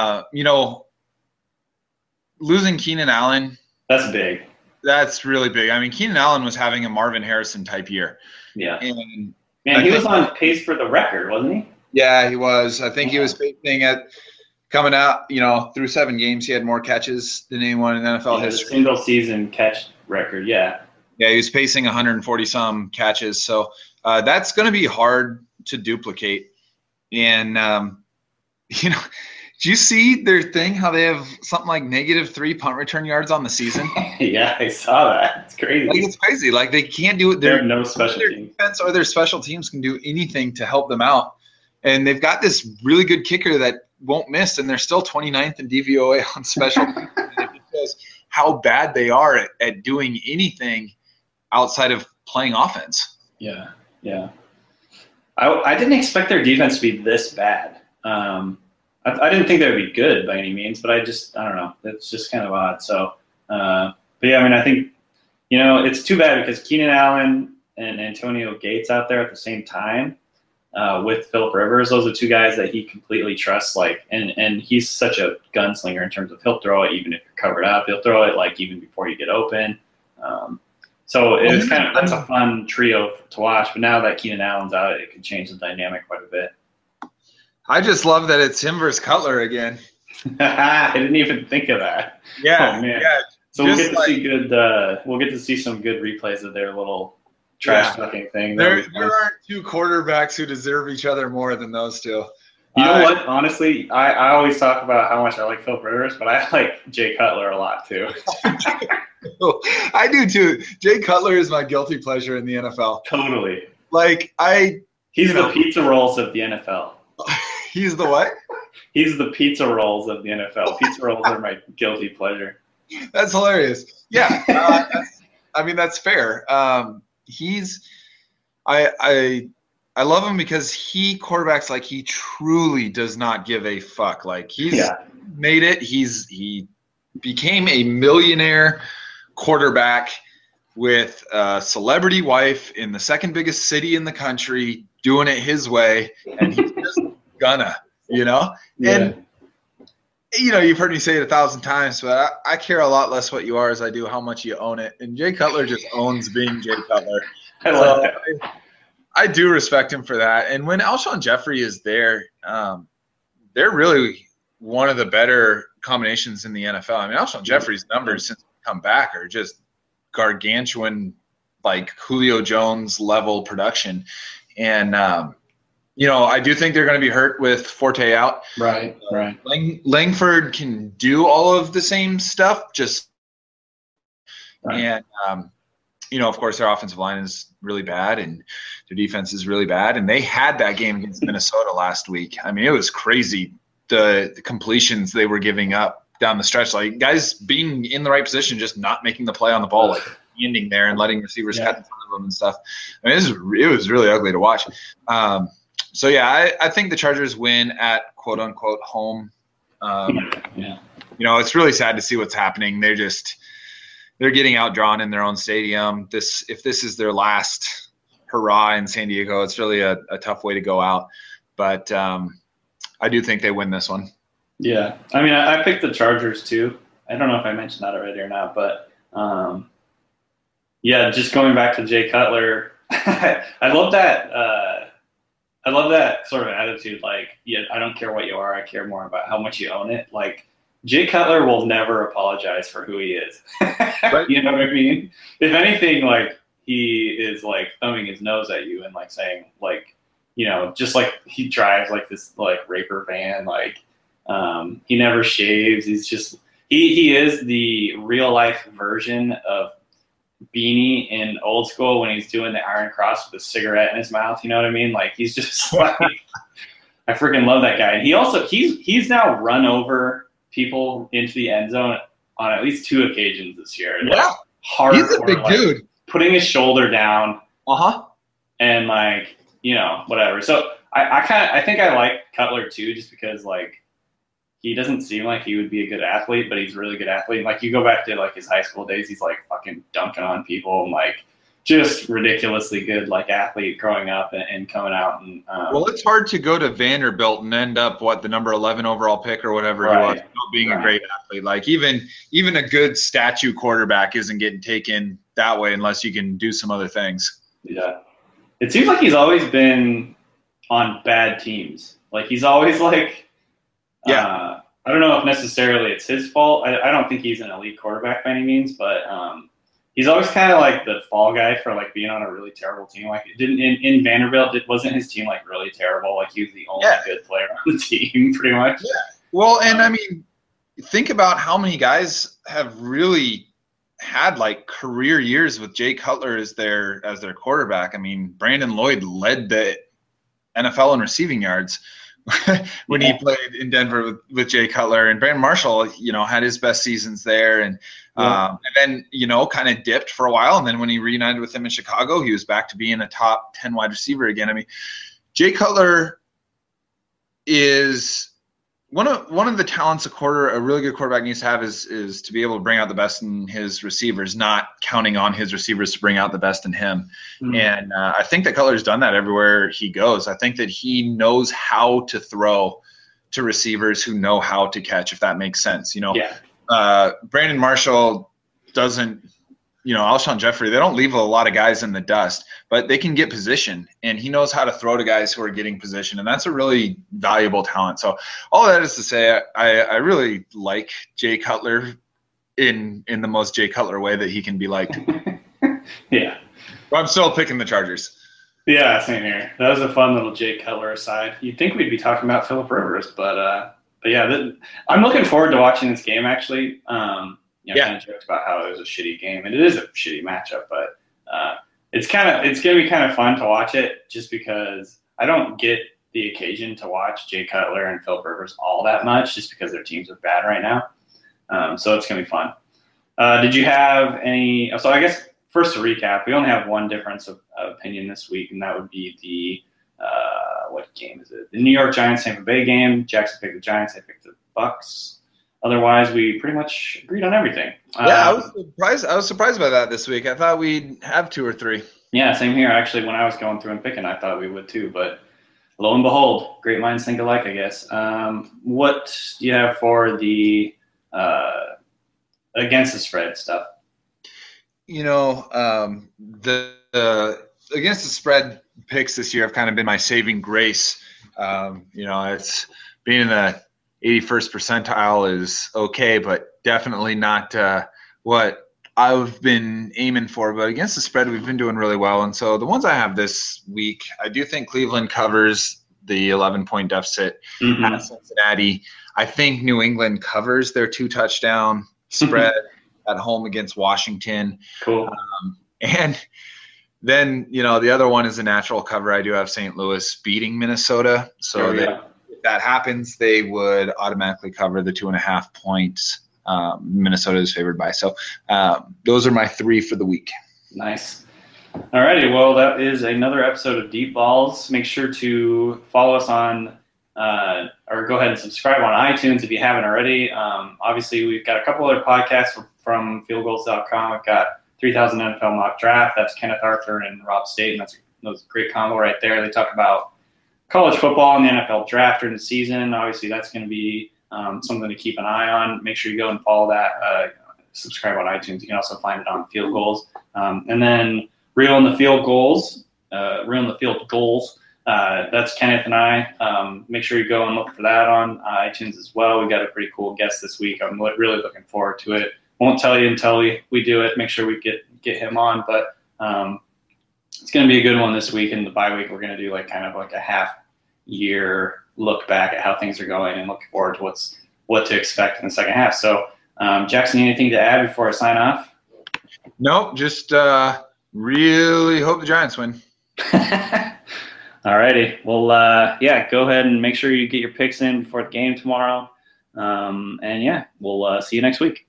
losing Keenan Allen. That's big. That's really big. I mean, Keenan Allen was having a Marvin Harrison type year. Yeah. And he was on pace for the record, wasn't he? Yeah, he was. I think he was pacing at coming out, through 7 games, he had more catches than anyone in NFL history. Single season catch record, yeah. Yeah, he was pacing 140-some catches. So that's going to be hard to duplicate. And, do you see their thing, how they have something like -3 punt return yards on the season? Yeah, I saw that. It's crazy. It's crazy. They can't do it. They have no special teams. Defense or their special teams can do anything to help them out. And they've got this really good kicker that won't miss, and they're still 29th in DVOA on special teams. It shows how bad they are at doing anything outside of playing offense. Yeah. I didn't expect their defense to be this bad. I didn't think they would be good by any means, but I don't know. It's just kind of odd. So, I think, it's too bad because Keenan Allen and Antonio Gates out there at the same time with Phillip Rivers. Those are 2 guys that he completely trusts. And he's such a gunslinger in terms of he'll throw it even if you're covered up. He'll throw it even before you get open. So it's that's a fun trio to watch. But now that Keenan Allen's out, it could change the dynamic quite a bit. I just love that it's him versus Cutler again. I didn't even think of that. Yeah, oh, man. Yeah. So we'll get to see good. We'll get to see some good replays of their little trash talking thing. There aren't 2 quarterbacks who deserve each other more than those 2. You know what? Honestly, I always talk about how much I like Phillip Rivers, but I like Jay Cutler a lot too. I do too. Jay Cutler is my guilty pleasure in the NFL. Totally. He's the pizza rolls of the NFL. He's the what? He's the pizza rolls of the NFL. Pizza rolls are my guilty pleasure. That's hilarious. Yeah, that's fair. I love him because he quarterbacks he truly does not give a fuck. He's made it. He became a millionaire quarterback with a celebrity wife in the 2nd biggest city in the country, doing it his way, and he's just gonna, Yeah. And you've heard me say it 1,000 times, but I care a lot less what you are as I do how much you own it. And Jay Cutler just owns being Jay Cutler. I love that. I do respect him for that. And when Alshon Jeffrey is there, they're really one of the better combinations in the NFL. I mean, Alshon Jeffrey's numbers since he's come back are just gargantuan, Julio Jones level production. And I do think they're going to be hurt with Forte out. Right. Langford can do all of the same stuff, just right. and of course, their offensive line is really bad and their defense is really bad. And they had that game against Minnesota last week. I mean, it was crazy the completions they were giving up down the stretch. Like guys being in the right position, just not making the play on the ball, like ending there and letting receivers cut in front of them and stuff. I mean, it was really ugly to watch. So, I think the Chargers win at quote-unquote home. It's really sad to see what's happening. They're getting outdrawn in their own stadium. If this is their last hurrah in San Diego, it's really a tough way to go out. But I do think they win this one. Yeah. I mean, I picked the Chargers too. I don't know if I mentioned that already or not, but just going back to Jay Cutler, I love that. I love that sort of attitude. Like, I don't care what you are. I care more about how much you own it. Like, Jay Cutler will never apologize for who he is. Right. You know what I mean? If anything, like, he is like thumbing his nose at you and like saying like, just like he drives like this like raper van. Like, he never shaves. He's just he is the real life version of Beanie in Old School when he's doing the Iron Cross with a cigarette in his mouth. You know what I mean? Like, he's just like, I freaking love that guy. And he's now run over people into the end zone on at least 2 occasions this year. Yeah, like, he's a big dude. Putting his shoulder down. And like, whatever. So I think I like Cutler too, just because like he doesn't seem like he would be a good athlete, but he's a really good athlete. Like, you go back to like his high school days, he's like fucking dunking on people and like just ridiculously good like athlete growing up and coming out. And well, it's hard to go to Vanderbilt and end up the number 11 overall pick or whatever he was, being a great athlete. Like even a good statue quarterback isn't getting taken that way unless you can do some other things. Yeah, it seems like he's always been on bad teams. Like, he's always like. I don't know if necessarily it's his fault. I don't think he's an elite quarterback by any means, but he's always kind of like the fall guy for like being on a really terrible team. Like, it didn't in Vanderbilt, wasn't his team like really terrible? Like, he was the only good player on the team, pretty much. Yeah. Well, and I mean, think about how many guys have really had like career years with Jay Cutler as their quarterback. I mean, Brandon Lloyd led the NFL in receiving yards when he played in Denver with Jay Cutler, and Brandon Marshall, had his best seasons there, and then kind of dipped for a while, and then when he reunited with him in Chicago, he was back to being a top 10 wide receiver again. I mean, Jay Cutler is one of the talents a really good quarterback needs to have is to be able to bring out the best in his receivers, not counting on his receivers to bring out the best in him. Mm-hmm. And I think that Cutler's done that everywhere he goes. I think that he knows how to throw to receivers who know how to catch, if that makes sense. Brandon Marshall doesn't. Alshon Jeffrey, they don't leave a lot of guys in the dust, but they can get position, and he knows how to throw to guys who are getting position, and that's a really valuable talent. So all that is to say, I really like Jay Cutler in the most Jay Cutler way that he can be liked. Yeah. But I'm still picking the Chargers. Yeah, same here. That was a fun little Jay Cutler aside. You'd think we'd be talking about Phillip Rivers, but yeah, I'm looking forward to watching this game, actually. Kind of joked about how it was a shitty game, and it is a shitty matchup, but it's going to be kind of fun to watch it just because I don't get the occasion to watch Jay Cutler and Phillip Rivers all that much just because their teams are bad right now. So it's going to be fun. Did you have any – so I guess first to recap, we only have one difference of opinion this week, and that would be the what game is it? The New York Giants-Tampa Bay game. Jackson picked the Giants. I picked the Bucs. Otherwise, we pretty much agreed on everything. Yeah, I was surprised by that this week. I thought we'd have 2 or 3. Yeah, same here. Actually, when I was going through and picking, I thought we would too. But lo and behold, great minds think alike, I guess. What do you have for the against the spread stuff? The against the spread picks this year have kind of been my saving grace. It's being in the 81st percentile is okay, but definitely not what I've been aiming for, but against the spread, we've been doing really well. And so the ones I have this week, I do think Cleveland covers the 11-point deficit at Cincinnati. I think New England covers their 2-touchdown spread at home against Washington. Cool. And then, the other one is a natural cover. I do have St. Louis beating Minnesota. So if that happens, they would automatically cover the 2.5 points Minnesota is favored by. So those are my 3 for the week. Nice. All righty. Well, that is another episode of Deep Balls. Make sure to follow us on or go ahead and subscribe on iTunes if you haven't already. Obviously, we've got a couple other podcasts from fieldgoals.com. We've got 3000 NFL Mock Draft. That's Kenneth Arthur and Rob Staten. That's a great combo right there. They talk about college football and the NFL draft during the season. Obviously, that's going to be something to keep an eye on. Make sure you go and follow that. Subscribe on iTunes. You can also find it on Field Goals. And then Reel in the Field Goals. That's Kenneth and I. Make sure you go and look for that on iTunes as well. We got a pretty cool guest this week. I'm really looking forward to it. Won't tell you until we do it. Make sure we get him on. But it's going to be a good one this week. In the bye week, we're going to do kind of a half-year look back at how things are going and look forward to what to expect in the second half. So, Jackson, anything to add before I sign off? Nope, just really hope the Giants win. All righty. Well, go ahead and make sure you get your picks in before the game tomorrow. And we'll see you next week.